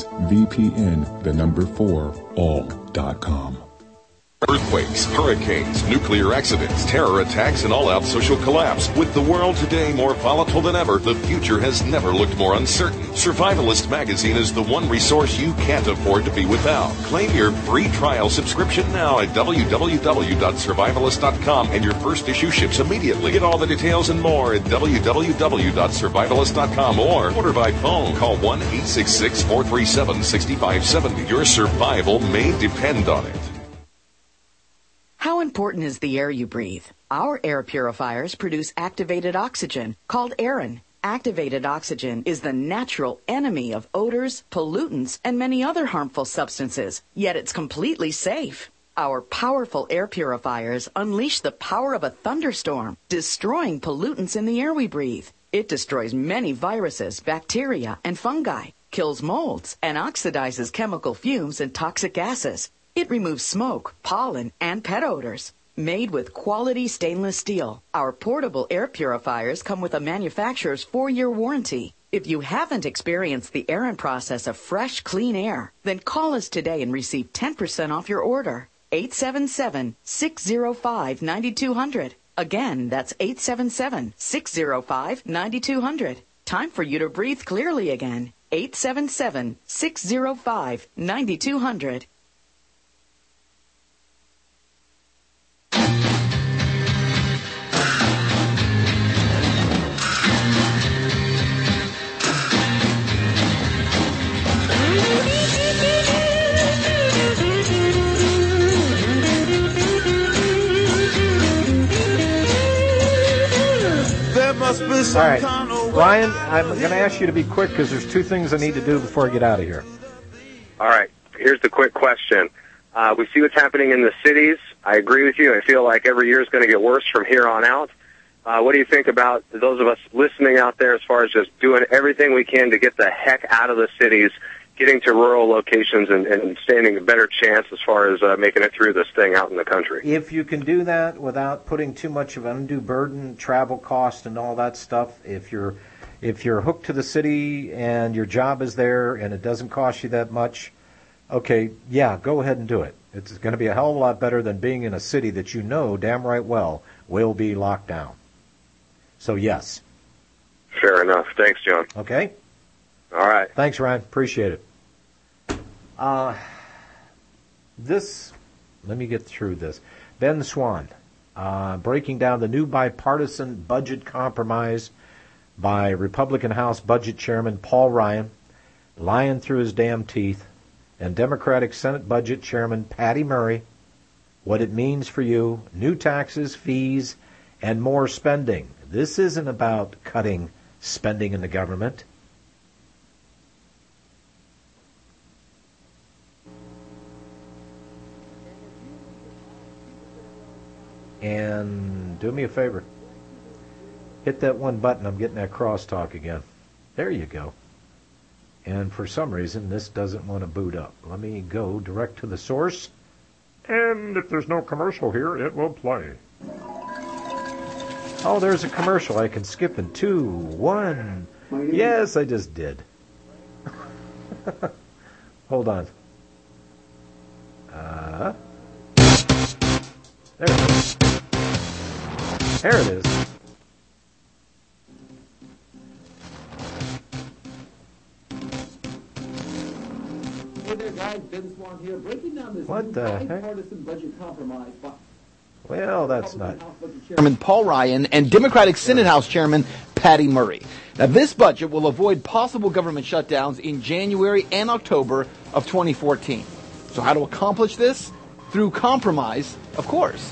VPN4all.com. Earthquakes, hurricanes, nuclear accidents, terror attacks, and all-out social collapse. With the world today more volatile than ever, the future has never looked more uncertain. Survivalist Magazine is the one resource you can't afford to be without. Claim your free trial subscription now at www.survivalist.com, and your first issue ships immediately. Get all the details and more at www.survivalist.com or order by phone. Call 1-866-437-6570. Your survival may depend on it. How important is the air you breathe? Our air purifiers produce activated oxygen, called Aerin. Activated oxygen is the natural enemy of odors, pollutants, and many other harmful substances, yet it's completely safe. Our powerful air purifiers unleash the power of a thunderstorm, destroying pollutants in the air we breathe. It destroys many viruses, bacteria, and fungi, kills molds, and oxidizes chemical fumes and toxic gases. It removes smoke, pollen, and pet odors. Made with quality stainless steel, our portable air purifiers come with a manufacturer's 4-year warranty. If you haven't experienced the Aerin process of fresh, clean air, then call us today and receive 10% off your order. 877-605-9200. Again, that's 877-605-9200. Time for you to breathe clearly again. 877-605-9200. All right, Ryan, I'm going to ask you to be quick because there's 2 things I need to do before I get out of here. All right, here's the quick question. We see what's happening in the cities. I agree with you. I feel like every year is going to get worse from here on out. What do you think about those of us listening out there as far as just doing everything we can to get the heck out of the cities, getting to rural locations and standing a better chance as far as making it through this thing out in the country? If you can do that without putting too much of an undue burden, travel cost and all that stuff, if you're hooked to the city and your job is there and it doesn't cost you that much, okay, yeah, go ahead and do it. It's going to be a hell of a lot better than being in a city that you know damn right well will be locked down. So, yes. Fair enough. Thanks, John. Okay. All right. Thanks, Ryan. Appreciate it. Let me get through this. Ben Swan, breaking down the new bipartisan budget compromise by Republican House Budget Chairman Paul Ryan, lying through his damn teeth, and Democratic Senate Budget Chairman Patty Murray, what it means for you, new taxes, fees, and more spending. This isn't about cutting spending in the government. And do me a favor. Hit that one button. I'm getting that crosstalk again. There you go. And for some reason, this doesn't want to boot up. Let me go direct to the source. And if there's no commercial here, it will play. Oh, there's a commercial. I can skip in 2, 1. Yes, I just did. Hold on. There it is. There it is. Hey there, guys. Ben Swan here, breaking down this What the heck? bipartisan budget compromise. Well, that's not. Chairman Paul Ryan and Democratic Senate House Chairman Patty Murray. Now, this budget will avoid possible government shutdowns in January and October of 2014. So how to accomplish this? Through compromise, of course.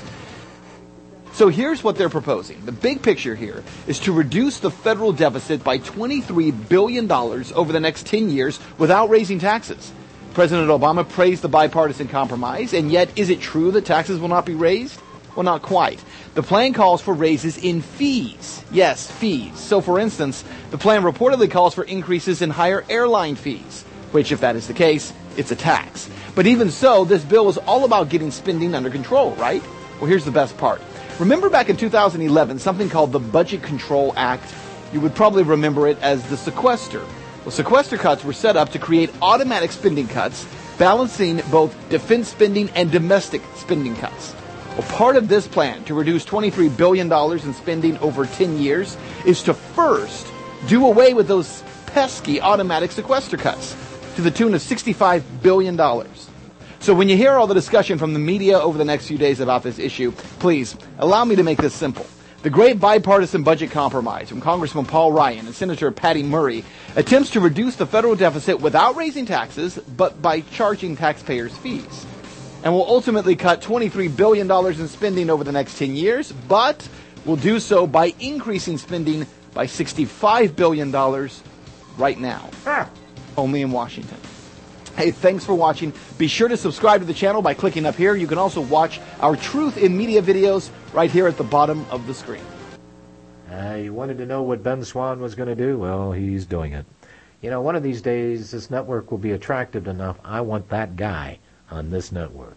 So here's what they're proposing. The big picture here is to reduce the federal deficit by $23 billion over the next 10 years without raising taxes. President Obama praised the bipartisan compromise, and yet is it true that taxes will not be raised? Well, not quite. The plan calls for raises in fees. Yes, fees. So, for instance, the plan reportedly calls for increases in higher airline fees, which, if that is the case, it's a tax. But even so, this bill is all about getting spending under control, right? Well, here's the best part. Remember back in 2011, something called the Budget Control Act? You would probably remember it as the sequester. Well, sequester cuts were set up to create automatic spending cuts, balancing both defense spending and domestic spending cuts. Well, part of this plan to reduce $23 billion in spending over 10 years is to first do away with those pesky automatic sequester cuts to the tune of $65 billion. So when you hear all the discussion from the media over the next few days about this issue, please allow me to make this simple. The great bipartisan budget compromise from Congressman Paul Ryan and Senator Patty Murray attempts to reduce the federal deficit without raising taxes, but by charging taxpayers fees. And will ultimately cut $23 billion in spending over the next 10 years, but will do so by increasing spending by $65 billion right now. Only in Washington. Hey, thanks for watching. Be sure to subscribe to the channel by clicking up here. You can also watch our Truth in Media videos right here at the bottom of the screen. You wanted to know what Ben Swan was going to do? Well, he's doing it. You know, one of these days, this network will be attractive enough. I want that guy on this network.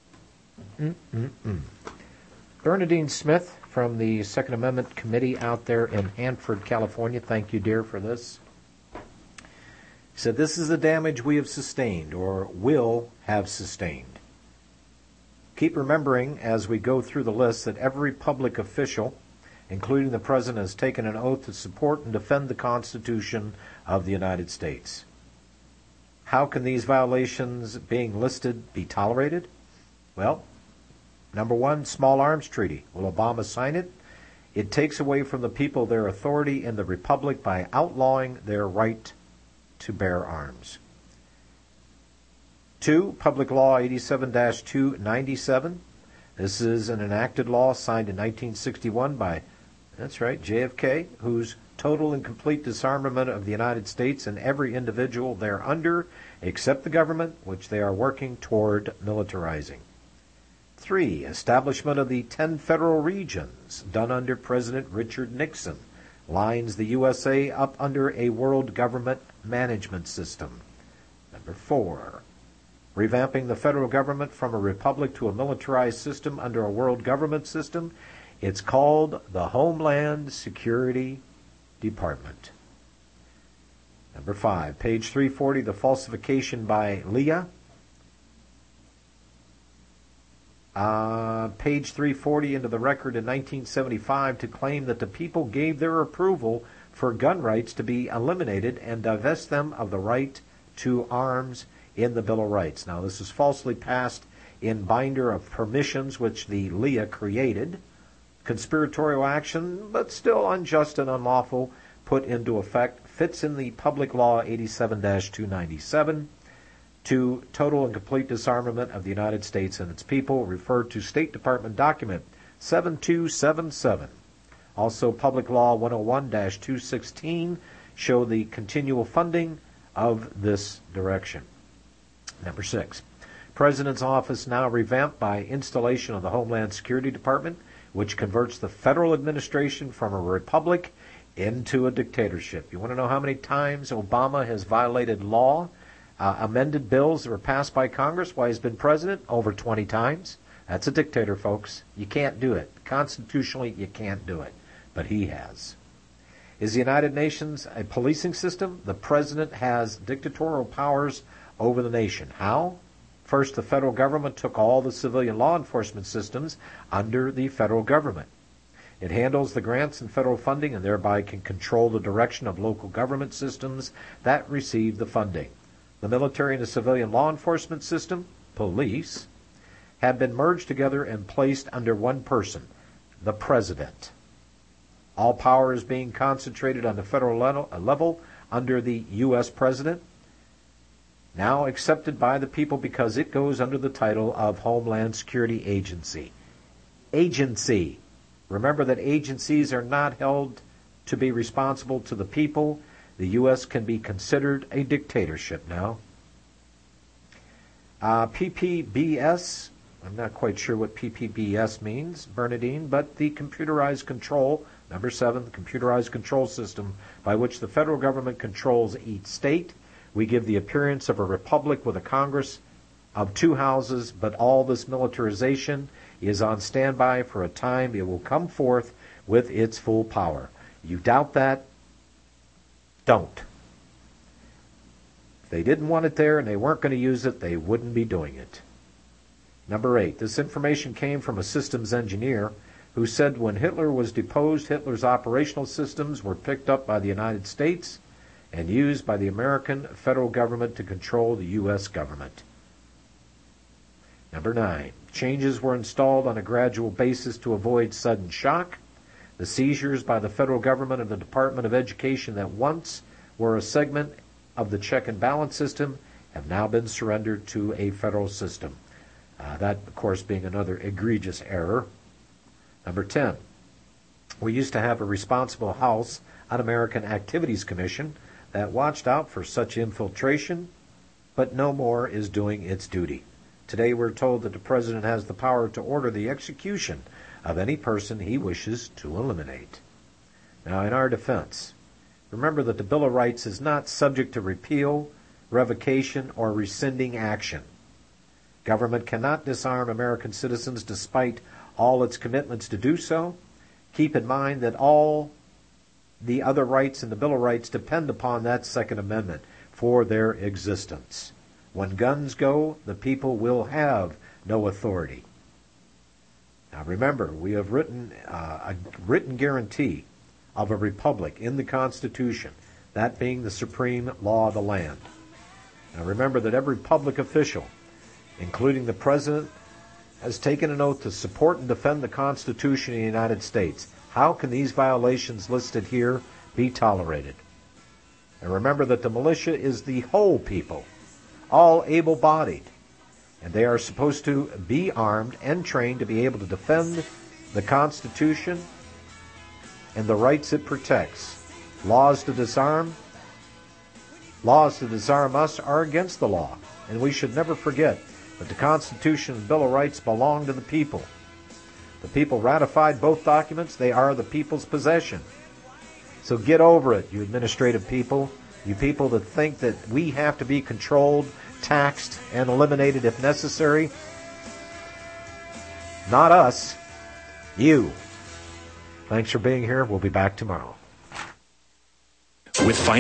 Bernadine Smith from the Second Amendment Committee out there in Hanford, California. Thank you, dear, for this. He said, this is the damage we have sustained or will have sustained. Keep remembering as we go through the list that every public official, including the President, has taken an oath to support and defend the Constitution of the United States. How can these violations being listed be tolerated? Well, number one, Small Arms Treaty. Will Obama sign it? It takes away from the people their authority in the Republic by outlawing their right to bear arms. 2, Public Law 87-297. This is an enacted law signed in 1961 by, that's right, JFK, whose total and complete disarmament of the United States and every individual thereunder, except the government, which they are working toward militarizing. 3, establishment of the 10 federal regions, done under President Richard Nixon, lines the USA up under a world government management system. Number 4, revamping the federal government from a republic to a militarized system under a world government system. It's called the Homeland Security Department. Number 5, page 340, the falsification by Leah. Page 340 into the record in 1975 to claim that the people gave their approval for gun rights to be eliminated and divest them of the right to arms in the Bill of Rights. Now, this is falsely passed in binder of permissions which the Leah created. Conspiratorial action, but still unjust and unlawful, put into effect, fits in the Public Law 87-297. 2, total and complete disarmament of the United States and its people, referred to State Department document 7277. Also, Public Law 101-216 show the continual funding of this direction. Number 6, President's office now revamped by installation of the Homeland Security Department, which converts the federal administration from a republic into a dictatorship. You want to know how many times Obama has violated law, amended bills that were passed by Congress while he's been president? Over 20 times. That's a dictator, folks. You can't do it. Constitutionally, you can't do it. But he has. Is the United Nations a policing system? The president has dictatorial powers over the nation. How? First, the federal government took all the civilian law enforcement systems under the federal government. It handles the grants and federal funding and thereby can control the direction of local government systems that receive the funding. The military and the civilian law enforcement system, police, have been merged together and placed under one person, the president. All power is being concentrated on the federal level under the U.S. president, now accepted by the people because it goes under the title of Homeland Security Agency. Agency. Remember that agencies are not held to be responsible to the people. The U.S. can be considered a dictatorship now. PPBS, I'm not quite sure what PPBS means, Bernadine, but the computerized control, number 7, the computerized control system by which the federal government controls each state. We give the appearance of a republic with a Congress of 2 houses, but all this militarization is on standby for a time. It will come forth with its full power. You doubt that? Don't. If they didn't want it there and they weren't going to use it, they wouldn't be doing it. Number 8, this information came from a systems engineer who said when Hitler was deposed, Hitler's operational systems were picked up by the United States and used by the American federal government to control the U.S. government. Number 9, changes were installed on a gradual basis to avoid sudden shock. The seizures by the federal government and the Department of Education that once were a segment of the check and balance system have now been surrendered to a federal system. That, of course, being another egregious error. Number 10, we used to have a responsible House Un-American Activities Commission that watched out for such infiltration, but no more is doing its duty. Today we're told that the President has the power to order the execution of any person he wishes to eliminate. Now, in our defense, remember that the Bill of Rights is not subject to repeal, revocation, or rescinding action. Government cannot disarm American citizens despite all its commitments to do so. Keep in mind that all the other rights in the Bill of Rights depend upon that Second Amendment for their existence. When guns go, the people will have no authority. Now remember, we have written a written guarantee of a republic in the Constitution, that being the supreme law of the land. Now remember that every public official, including the President, has taken an oath to support and defend the Constitution of the United States. How can these violations listed here be tolerated? And remember that the militia is the whole people, all able-bodied, and they are supposed to be armed and trained to be able to defend the Constitution and the rights it protects. Laws to disarm us are against the law, and we should never forget that the Constitution and Bill of Rights belong to the people. The people ratified both documents. They are the people's possession. So get over it, you administrative people, you people that think that we have to be controlled, taxed, and eliminated if necessary. Not us. You. Thanks for being here. We'll be back tomorrow. With